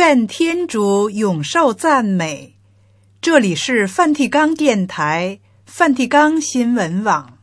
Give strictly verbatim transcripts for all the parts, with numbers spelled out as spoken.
愿天主永受赞美。这里是梵蒂冈电台、梵蒂冈新闻网。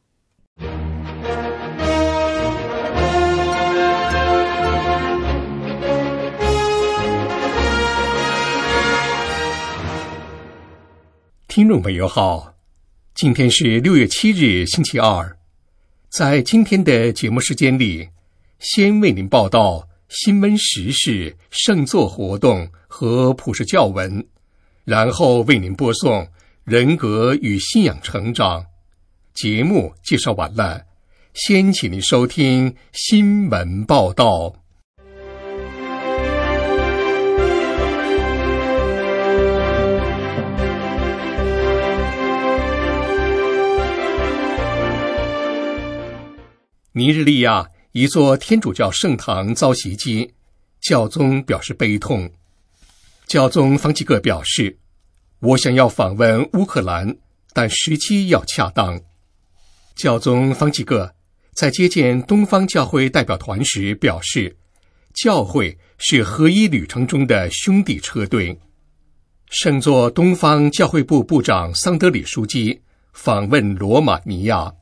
听众朋友好，今天是六月七日星期二。在今天的节目时间里，先为您报道新闻时事、圣座活动和普世教文，然后为您播送人格与信仰成长。节目介绍完了，先请您收听新闻报道。尼日利亚一座天主教圣堂遭袭击，教宗表示悲痛。教宗方济各表示，我想要访问乌克兰，但时机要恰当。教宗方济各在接见东方教会代表团时表示，教会是合一旅程中的兄弟车队。圣座东方教会部部长桑德里书记访问罗马尼亚。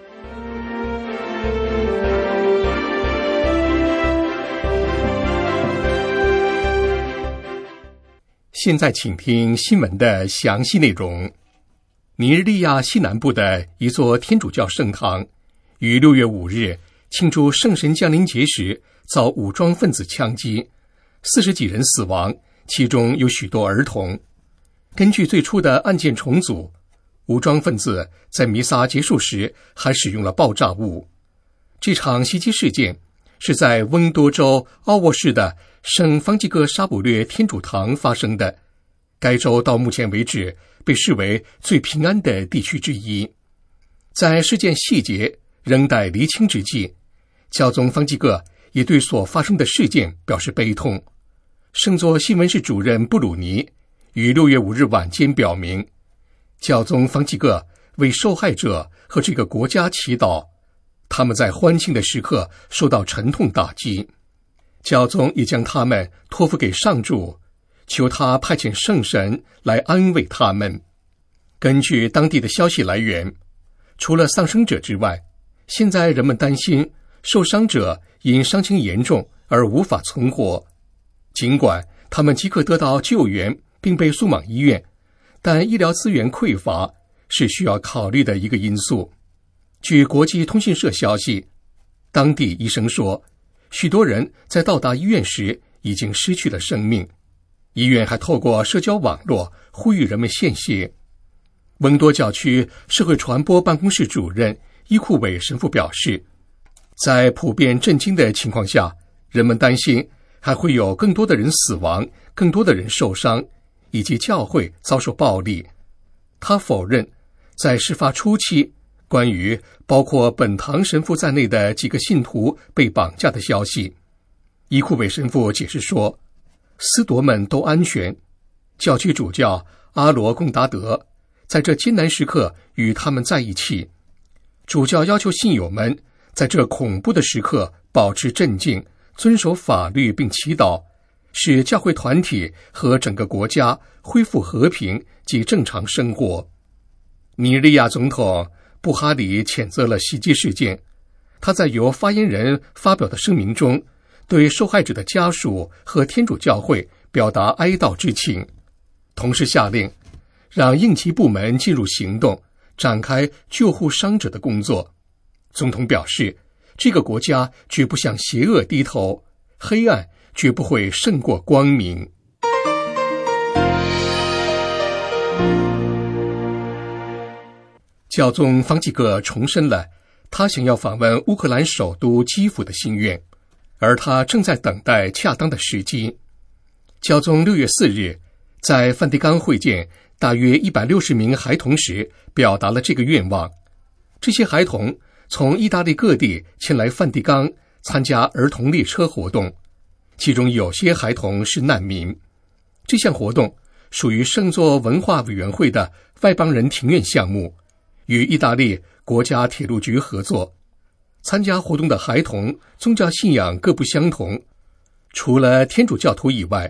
现在请听新闻的详细内容。尼日利亚西南部的一座天主教圣堂于六月五日庆祝圣神降临节时遭武装分子枪击，四十几人死亡，其中有许多儿童。根据最初的案件重组，武装分子在弥撒结束时还使用了爆炸物。这场袭击事件是在温多州奥沃市的圣方济各沙卜略天主堂发生的，该州到目前为止被视为最平安的地区之一。在事件细节仍待厘清之际，教宗方济各也对所发生的事件表示悲痛。圣座新闻室主任布鲁尼于六月五日晚间表明，教宗方济各为受害者和这个国家祈祷，他们在欢庆的时刻受到沉痛打击。教宗也将他们托付给上主，求他派遣圣神来安慰他们。根据当地的消息来源，除了丧生者之外，现在人们担心受伤者因伤情严重而无法存活。尽管他们即刻得到救援并被送往医院，但医疗资源匮乏是需要考虑的一个因素。据国际通讯社消息，当地医生说，许多人在到达医院时已经失去了生命。医院还透过社交网络呼吁人们献血。温多教区社会传播办公室主任伊库韦神父表示，在普遍震惊的情况下，人们担心还会有更多的人死亡，更多的人受伤，以及教会遭受暴力。他否认在事发初期关于包括本堂神父在内的几个信徒被绑架的消息。伊库韦神父解释说，司铎们都安全，教区主教阿罗贡达德在这艰难时刻与他们在一起。主教要求信友们在这恐怖的时刻保持镇静，遵守法律并祈祷，使教会团体和整个国家恢复和平及正常生活。尼日利亚总统布哈里谴责了袭击事件，他在由发言人发表的声明中对受害者的家属和天主教会表达哀悼之情，同时下令让应急部门进入行动，展开救护伤者的工作。总统表示，这个国家绝不向邪恶低头，黑暗绝不会胜过光明。教宗方济各重申了他想要访问乌克兰首都基辅的心愿，而他正在等待恰当的时机。教宗六月四日在梵蒂冈会见大约一百六十名孩童时表达了这个愿望。这些孩童从意大利各地前来梵蒂冈参加儿童列车活动，其中有些孩童是难民。这项活动属于圣座文化委员会的外邦人庭院项目，与意大利国家铁路局合作。参加活动的孩童宗教信仰各不相同，除了天主教徒以外，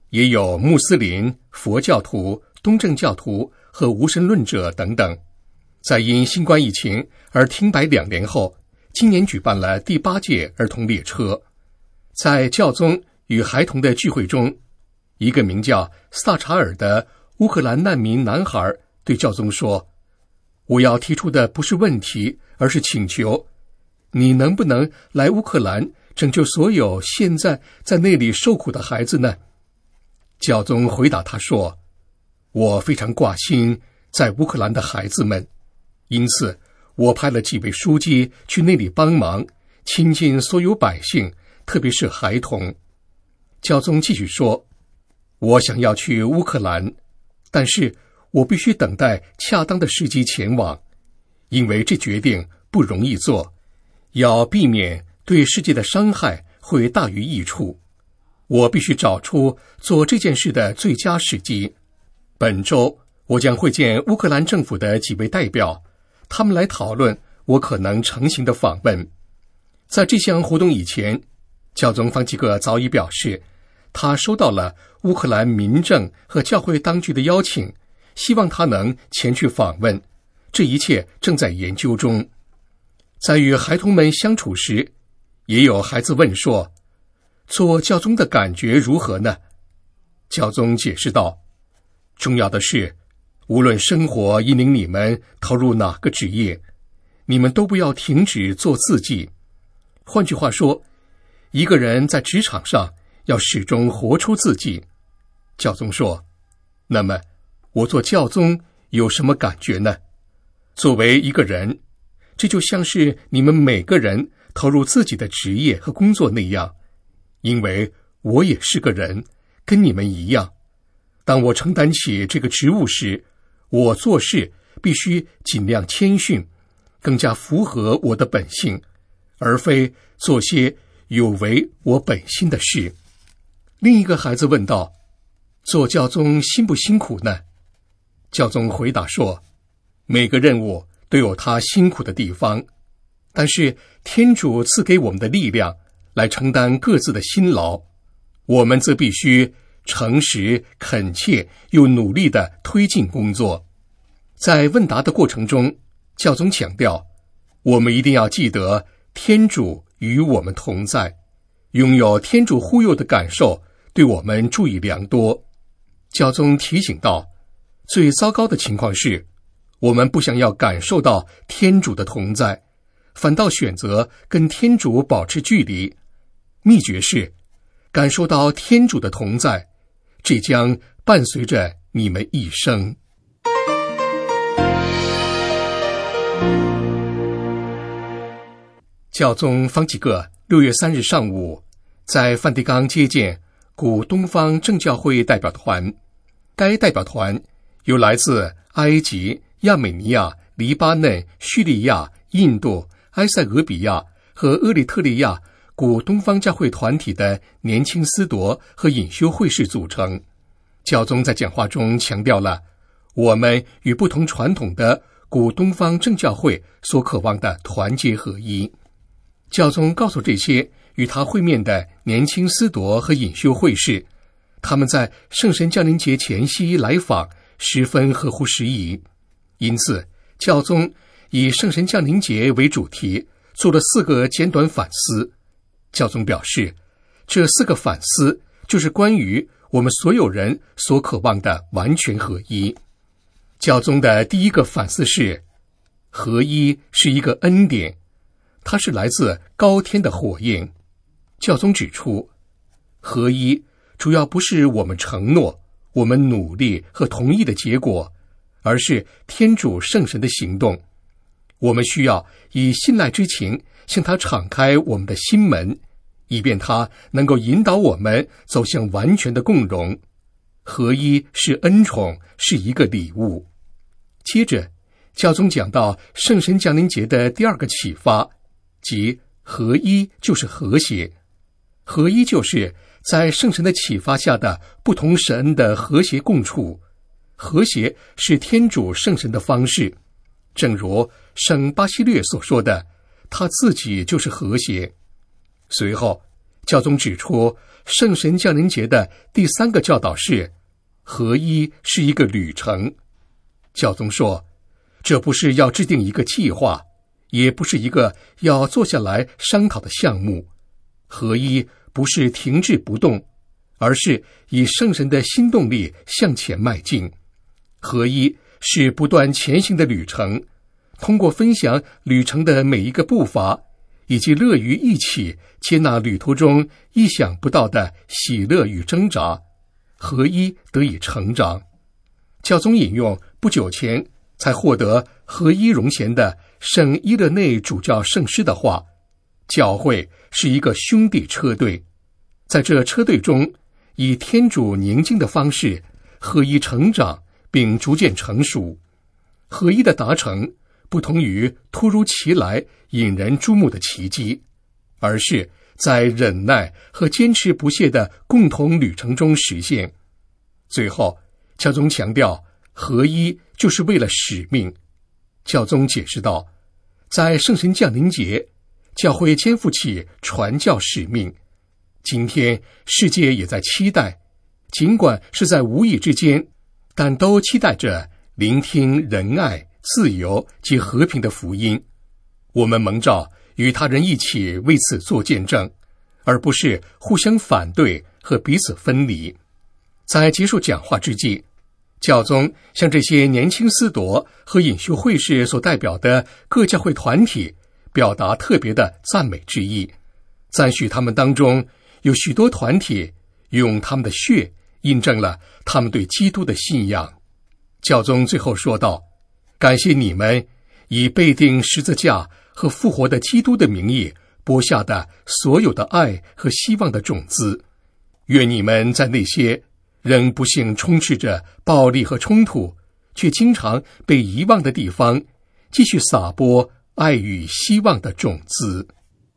也有穆斯林、佛教徒、东正教徒和无神论者等等。在因新冠疫情而停摆两年后，今年举办了第八届儿童列车。在教宗与孩童的聚会中，一个名叫萨查尔的乌克兰难民男孩对教宗说：我要提出的不是问题，而是请求，你能不能来乌克兰拯救所有现在在那里受苦的孩子呢？教宗回答他说：我非常挂心在乌克兰的孩子们，因此我派了几位书记去那里帮忙，亲近所有百姓，特别是孩童。教宗继续说：我想要去乌克兰，但是我必须等待恰当的时机前往，因为这决定不容易做，要避免对世界的伤害会大于益处。我必须找出做这件事的最佳时机。本周我将会见乌克兰政府的几位代表，他们来讨论我可能成行的访问。在这项活动以前，教宗方济各早已表示，他收到了乌克兰民政和教会当局的邀请，希望他能前去访问。这一切正在研究中。在与孩童们相处时，也有孩子问说：做教宗的感觉如何呢？教宗解释道：重要的是，无论生活引领你们投入哪个职业，你们都不要停止做自己。换句话说，一个人在职场上要始终活出自己。教宗说：那么我做教宗有什么感觉呢？作为一个人，这就像是你们每个人投入自己的职业和工作那样，因为我也是个人，跟你们一样。当我承担起这个职务时，我做事必须尽量谦逊，更加符合我的本性，而非做些有违我本心的事。另一个孩子问道：做教宗辛不辛苦呢？教宗回答说：每个任务都有他辛苦的地方，但是天主赐给我们的力量来承担各自的辛劳，我们则必须诚实、恳切又努力地推进工作。在问答的过程中，教宗强调，我们一定要记得天主与我们同在，拥有天主护佑的感受对我们助益良多。教宗提醒道，最糟糕的情况是，我们不想要感受到天主的同在，反倒选择跟天主保持距离。秘诀是感受到天主的同在，这将伴随着你们一生。教宗方济各六月三日上午在梵蒂冈接见古东方正教会代表团，该代表团由来自埃及、亚美尼亚、黎巴嫩、叙利亚、印度、埃塞俄比亚和厄立特利亚古东方教会团体的年轻司铎和隐修会士组成。教宗在讲话中强调了我们与不同传统的古东方正教会所渴望的团结合一。教宗告诉这些与他会面的年轻司铎和隐修会士，他们在圣神降临节前夕来访十分合乎时宜，因此教宗以圣神降临节为主题做了四个简短反思。教宗表示，这四个反思就是关于我们所有人所渴望的完全合一。教宗的第一个反思是，合一是一个恩典，它是来自高天的火焰。教宗指出，合一主要不是我们承诺、我们努力和同意的结果，而是天主圣神的行动。我们需要以信赖之情向他敞开我们的心门，以便他能够引导我们走向完全的共融。合一是恩宠，是一个礼物。接着教宗讲到圣神降临节的第二个启发，即合一就是和谐。合一就是在圣神的启发下的不同神恩的和谐共处。和谐是天主圣神的方式，正如圣巴西略所说的，他自己就是和谐。随后教宗指出，圣神降临节的第三个教导是合一是一个旅程。教宗说，这不是要制定一个计划，也不是一个要坐下来商讨的项目。合一不是停滞不动，而是以圣神的新动力向前迈进。合一是不断前行的旅程，通过分享旅程的每一个步伐，以及乐于一起接纳旅途中意想不到的喜乐与挣扎，合一得以成长。教宗引用不久前才获得合一荣衔的圣伊勒内主教圣师的话，教会是一个兄弟车队，在这车队中，以天主宁静的方式合一成长并逐渐成熟。合一的达成不同于突如其来引人注目的奇迹，而是在忍耐和坚持不懈的共同旅程中实现。最后，教宗强调，合一就是为了使命。教宗解释道，在圣神降临节，教会肩负起传教使命。今天世界也在期待，尽管是在无意之间，但都期待着聆听仁爱、自由及和平的福音。我们蒙召与他人一起为此做见证，而不是互相反对和彼此分离。在结束讲话之际，教宗向这些年轻司铎和隐修会士所代表的各教会团体表达特别的赞美之意，赞许他们当中有许多团体用他们的血印证了他们对基督的信仰。教宗最后说道，感谢你们以背定十字架和复活的基督的名义播下的所有的爱和希望的种子，愿你们在那些仍不幸充斥着暴力和冲突，却经常被遗忘的地方，继续撒播爱与希望的种子。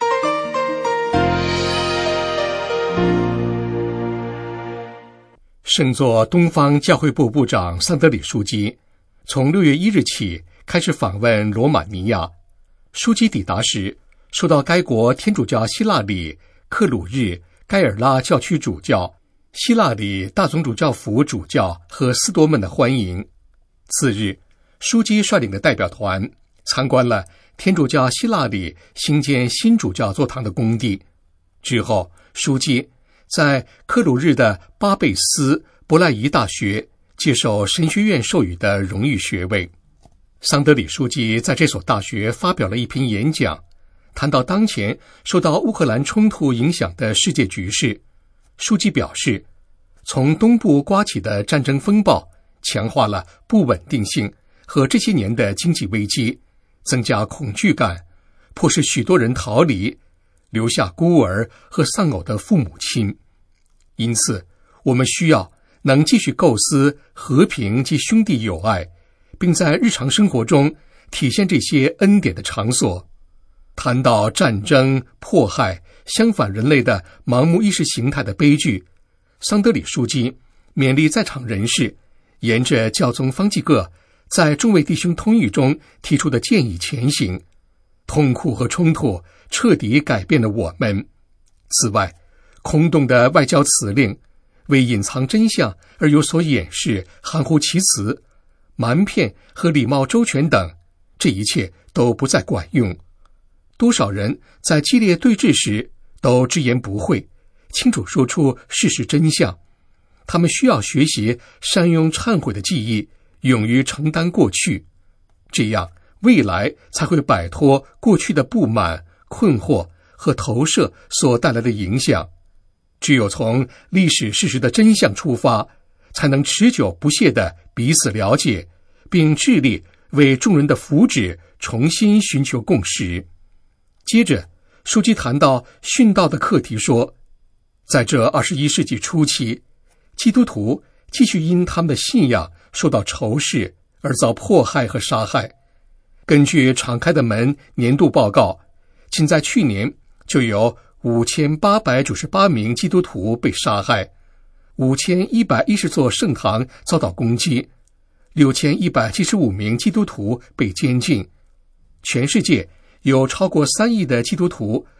圣座东方教会部部长桑德里枢机从六月一日起开始访问罗马尼亚。枢机抵达时，受到该国天主教希腊里克鲁日盖尔拉教区主教、希腊里大总主教府主教和司铎们的欢迎。次日，枢机率领的代表团参观了天主教希腊里兴建新主教座堂的工地。之后，枢机在克鲁日的巴贝斯伯赖夷大学接受神学院授予的荣誉学位。桑德里枢机在这所大学发表了一篇演讲，谈到当前受到乌克兰冲突影响的世界局势。枢机表示，从东部刮起的战争风暴强化了不稳定性和这些年的经济危机，增加恐惧感，迫使许多人逃离，留下孤儿和丧偶的父母亲。因此，我们需要能继续构思和平及兄弟友爱，并在日常生活中体现这些恩典的场所。谈到战争、迫害、相反人类的盲目意识形态的悲剧，桑德里枢机勉励在场人士沿着教宗方济各在众位弟兄通谕中提出的建议前行。痛苦和冲突彻底改变了我们。此外，空洞的外交辞令为隐藏真相而有所掩饰，含糊其辞、瞒骗和礼貌周全等，这一切都不再管用。多少人在激烈对峙时都直言不讳，清楚说出事实真相。他们需要学习善用忏悔的记忆，勇于承担过去，这样未来才会摆脱过去的不满、困惑和投射所带来的影响。只有从历史事实的真相出发，才能持久不懈地彼此了解，并致力为众人的福祉重新寻求共识。接着，枢机谈到殉道的课题说，在这二十一世纪初期，基督徒继续因他们的信仰受到仇视而遭迫害和杀害。根据敞开的门年度报告，仅在去年就有五千八百九十八名基督徒被杀害，五千一百一十座圣堂遭到攻击，六千一百七十五名基督徒被监禁。全世界有超过三亿的基督徒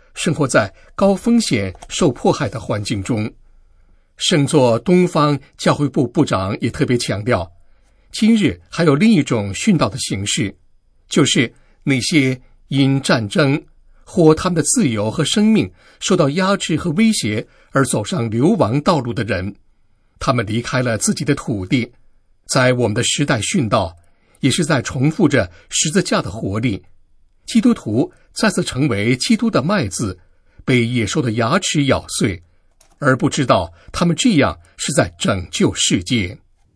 生活在高风险、受迫害的环境中。圣座东方教会部部长也特别强调，今日还有另一种殉道的形式，就是那些因战争或他们的自由和生命受到压制和威胁而走上流亡道路的人。他们离开了自己的土地，在我们的时代殉道，也是在重复着十字架的活力。基督徒再次成为基督的麦子，被野兽的牙齿咬碎，而不知道他们这样是在拯救世界。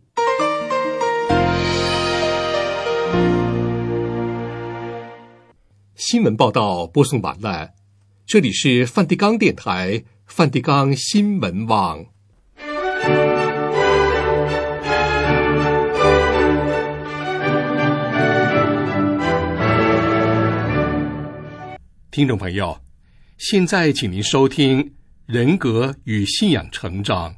新闻报道播送完了，这里是梵蒂冈电台梵蒂冈新闻网。听众朋友，现在请您收听人格与信仰成长。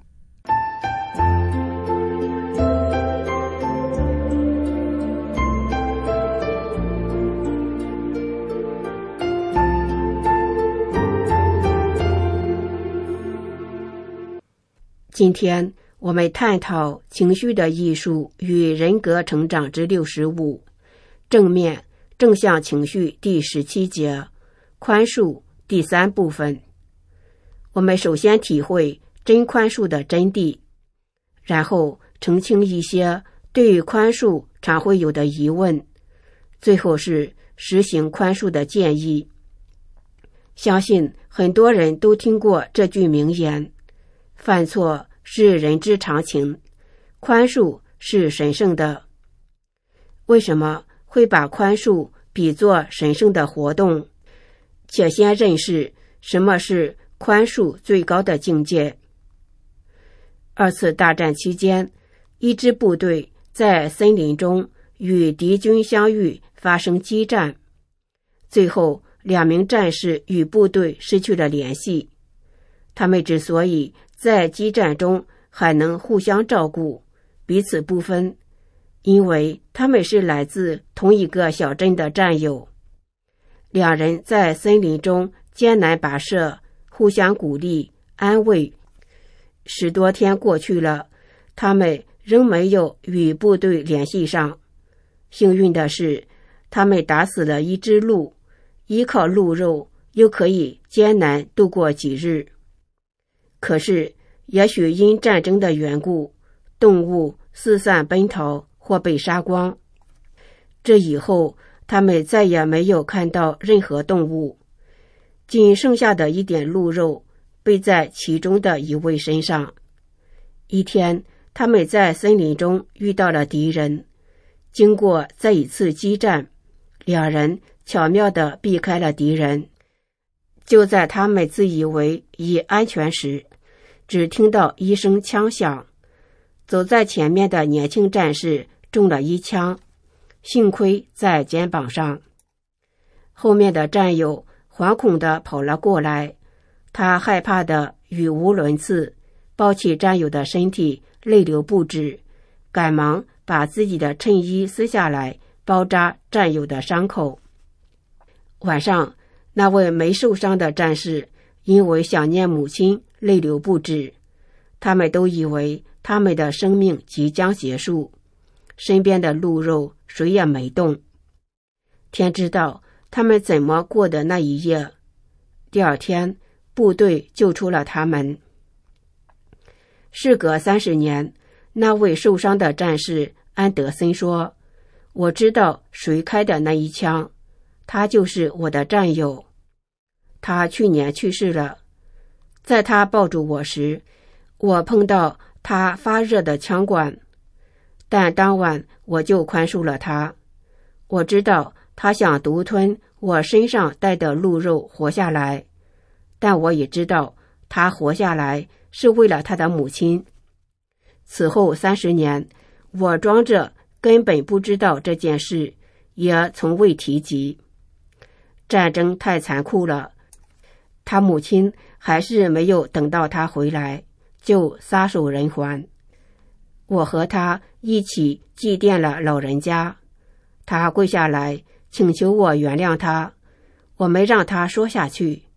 今天我们探讨情绪的艺术与人格成长之六十五，正面正向情绪第十七节，宽恕第三部分。我们首先体会真宽恕的真谛，然后澄清一些对于宽恕常会有的疑问，最后是实行宽恕的建议。相信很多人都听过这句名言，犯错是人之常情，宽恕是神圣的。为什么会把宽恕比作神圣的活动？且先认识什么是宽恕最高的境界。二次大战期间，一支部队在森林中与敌军相遇，发生激战。最后，两名战士与部队失去了联系。他们之所以在激战中还能互相照顾，彼此不分，因为他们是来自同一个小镇的战友。两人在森林中艰难跋涉，互相鼓励安慰。十多天过去了，他们仍没有与部队联系上。幸运的是，他们打死了一只鹿，依靠鹿肉又可以艰难度过几日。可是也许因战争的缘故，动物四散奔逃或被杀光。这以后他们再也没有看到任何动物，仅剩下的一点鹿肉背在其中的一位身上。一天，他们在森林中遇到了敌人，经过再一次激战，两人巧妙地避开了敌人。就在他们自以为已安全时，只听到一声枪响，走在前面的年轻战士中了一枪，幸亏在肩膀上。后面的战友惶恐地跑了过来，他害怕得语无伦次，抱起战友的身体，泪流不止，赶忙把自己的衬衣撕下来包扎战友的伤口。晚上，那位没受伤的战士因为想念母亲泪流不止，他们都以为他们的生命即将结束，身边的鹿肉谁也没动。天知道他们怎么过的那一夜。第二天，部队救出了他们。事隔三十年，那位受伤的战士安德森说：“我知道谁开的那一枪，他就是我的战友。他去年去世了。在他抱住我时，我碰到他发热的枪管，但当晚我就宽恕了他。我知道他想独吞我身上带的鹿肉活下来，但我也知道他活下来是为了他的母亲。此后三十年，我装着根本不知道这件事，也从未提及。战争太残酷了，他母亲还是没有等到他回来，就撒手人寰。我和他一起祭奠了老人家，他跪下来请求我原谅他，我没让他说下去，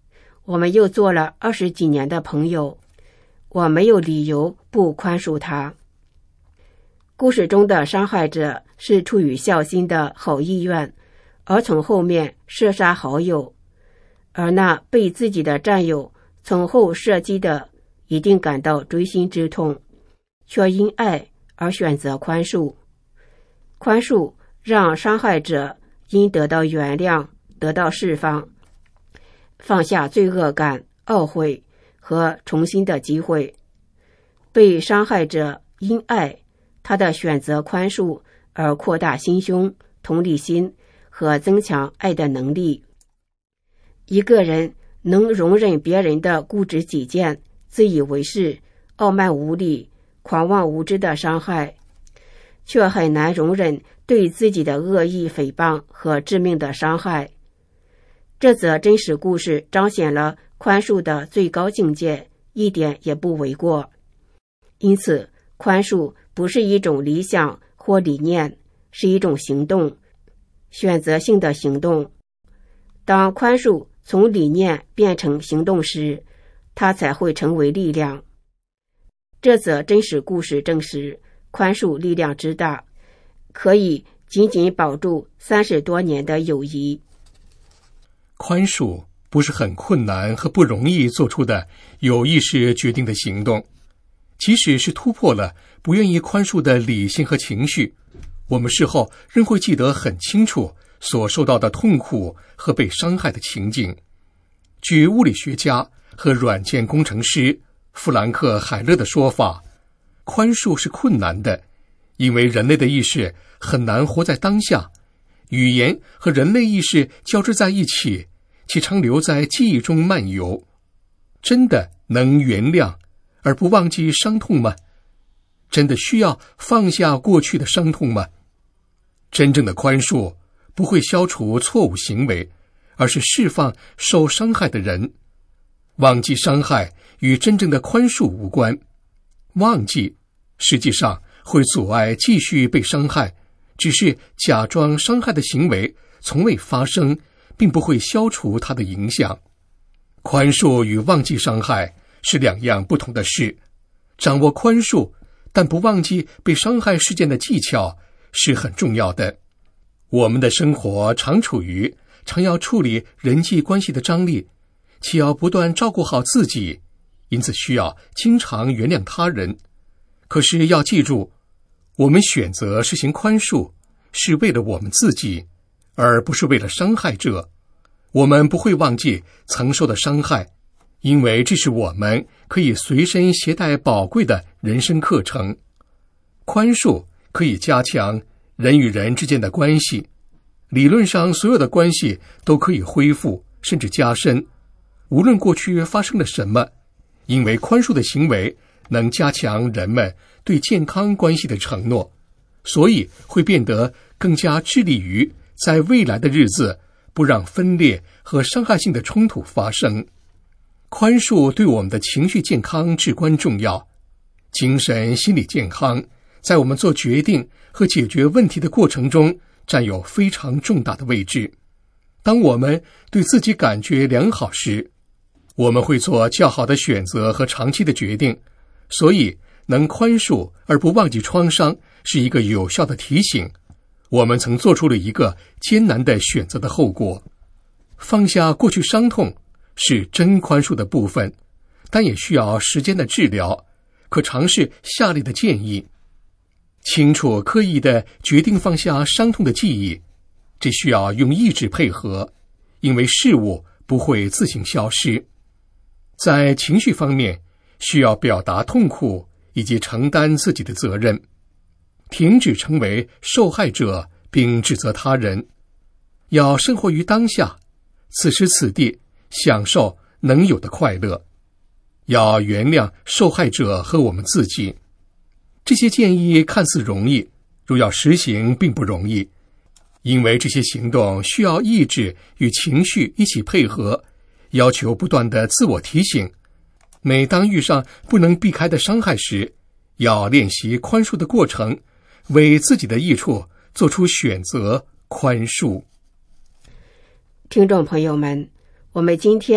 我们又做了二十几年的朋友，我没有理由不宽恕他。故事中的伤害者是出于孝心的好意愿，而从后面射杀好友，而那被自己的战友从后射击的一定感到锥心之痛，却因爱而选择宽恕。宽恕让伤害者因得到原谅，得到释放，放下罪恶感、懊悔和重新的机会。被伤害者因爱他的选择宽恕而扩大心胸、同理心和增强爱的能力。一个人能容忍别人的固执己见、自以为是、傲慢无礼、狂妄无知的伤害，却很难容忍对自己的恶意诽谤和致命的伤害。这则真实故事彰显了宽恕的最高境界，一点也不为过。因此，宽恕不是一种理想或理念，是一种行动，选择性的行动。当宽恕从理念变成行动时，它才会成为力量。这则真实故事证实，宽恕力量之大，可以紧紧保住三十多年的友谊。 宽恕不是很困难和不容易做出的有意识决定的行动，即使是突破了不愿意宽恕的理性和情绪，我们事后仍会记得很清楚所受到的痛苦和被伤害的情景。据物理学家和软件工程师弗兰克·海勒的说法，宽恕是困难的，因为人类的意识很难活在当下，语言和人类意识交织在一起，其常留在记忆中漫游。真的能原谅而不忘记伤痛吗？真的需要放下过去的伤痛吗？真正的宽恕不会消除错误行为，而是释放受伤害的人。忘记伤害与真正的宽恕无关，忘记实际上会阻碍继续被伤害，只是假装伤害的行为从未发生，并不会消除它的影响。宽恕与忘记伤害是两样不同的事。掌握宽恕但不忘记被伤害事件的技巧是很重要的。我们的生活常处于常要处理人际关系的张力，且要不断照顾好自己，因此需要经常原谅他人。可是要记住，我们选择实行宽恕是为了我们自己，而不是为了伤害者。我们不会忘记曾受的伤害，因为这是我们可以随身携带宝贵的人生课程。宽恕可以加强人与人之间的关系，理论上所有的关系都可以恢复甚至加深，无论过去发生了什么，因为宽恕的行为能加强人们对健康关系的承诺，所以会变得更加致力于在未来的日子不让分裂和伤害性的冲突发生。宽恕对我们的情绪健康至关重要，精神心理健康在我们做决定和解决问题的过程中占有非常重大的位置。当我们对自己感觉良好时，我们会做较好的选择和长期的决定，所以能宽恕而不忘记创伤是一个有效的提醒，我们曾做出了一个艰难的选择的后果。放下过去伤痛是真宽恕的部分，但也需要时间的治疗。可尝试下列的建议：清楚刻意地决定放下伤痛的记忆，这需要用意志配合，因为事物不会自行消失。在情绪方面，需要表达痛苦以及承担自己的责任，停止成为受害者并指责他人，要生活于当下，此时此地享受能有的快乐，要原谅受害者和我们自己。这些建议看似容易，若要实行并不容易，因为这些行动需要意志与情绪一起配合，要求不断的自我提醒。每当遇上不能避开的伤害时，要练习宽恕的过程，为自己的益处做出选择，宽恕。 听众朋友们，我们今天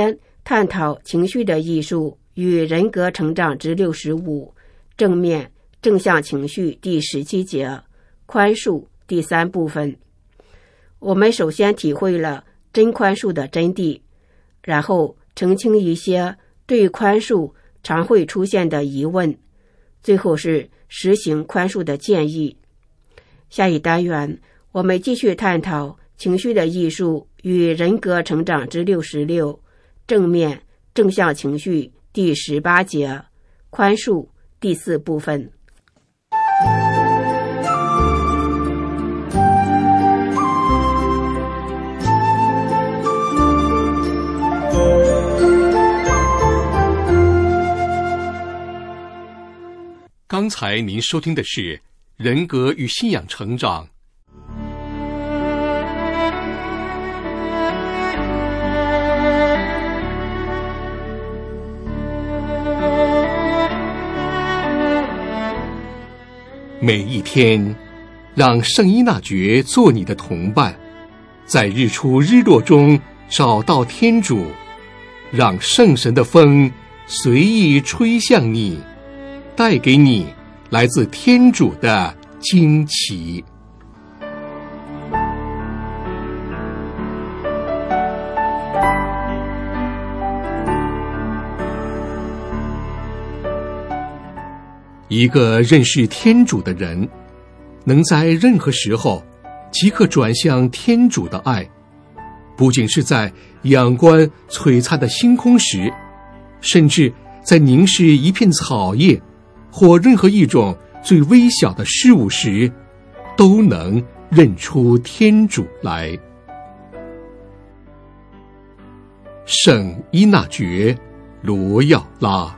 探讨情绪的艺术与人格成长之六十五，正面正向情绪第十七节，宽恕第三部分。我们首先体会了真宽恕的真谛，然后澄清一些对宽恕常会出现的疑问，最后是实行宽恕的建议。下一单元我们继续探讨情绪的艺术与人格成长之六十六，正面正向情绪第十八节，宽恕第四部分。 刚才您收听的是人格与信仰成长。每一天，让圣依纳爵做你的同伴，在日出日落中找到天主，让圣神的风随意吹向你，带给你来自天主的惊奇。一个认识天主的人，能在任何时候即刻转向天主的爱，不仅是在仰观璀璨的星空时，甚至在凝视一片草叶或任何一种最微小的事物时，都能认出天主来。圣依纳爵罗耀拉。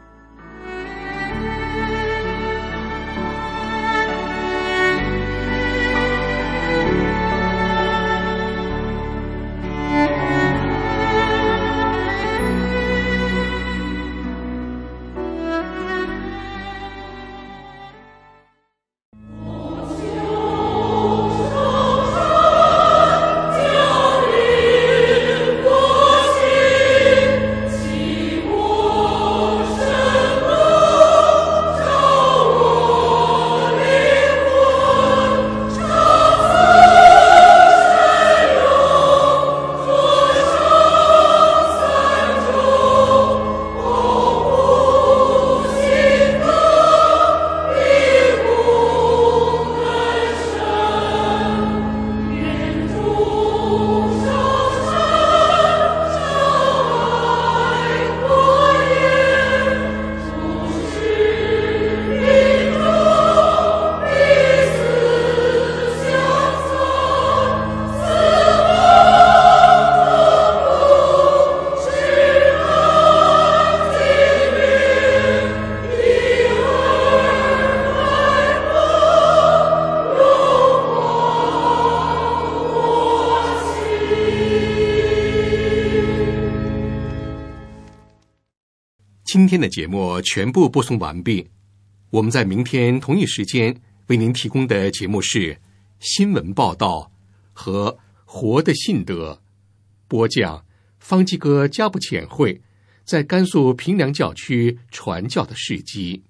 今天的节目全部播送完毕，我们在明天同一时间为您提供的节目是新闻报道和活的信德，播讲方济各加布遣会在甘肃平凉教区传教的事迹。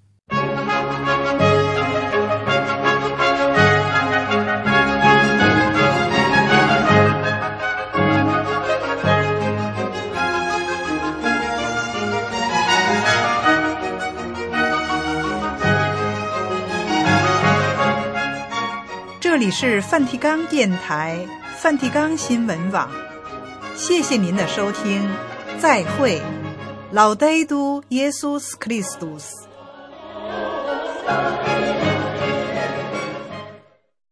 这里是梵蒂冈电台梵蒂冈新闻网，谢谢您的收听，再会。Laudetur Jesus Christus。